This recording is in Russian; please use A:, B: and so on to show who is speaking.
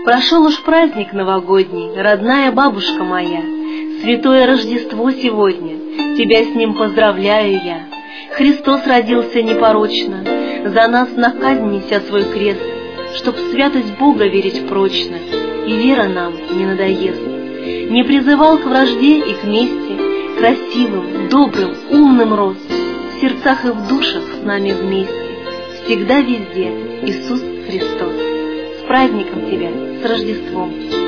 A: Прошел уж праздник новогодний, родная бабушка моя. Святое Рождество сегодня, тебя с ним поздравляю я. Христос родился непорочно, за нас на казнь неся свой крест, чтоб в святость Бога верить прочно, и вера нам не надоест. Не призывал к вражде и к мести, красивым, добрым, умным рос, в сердцах и в душах с нами вместе, всегда везде Иисус Христос. С праздником тебя, с Рождеством!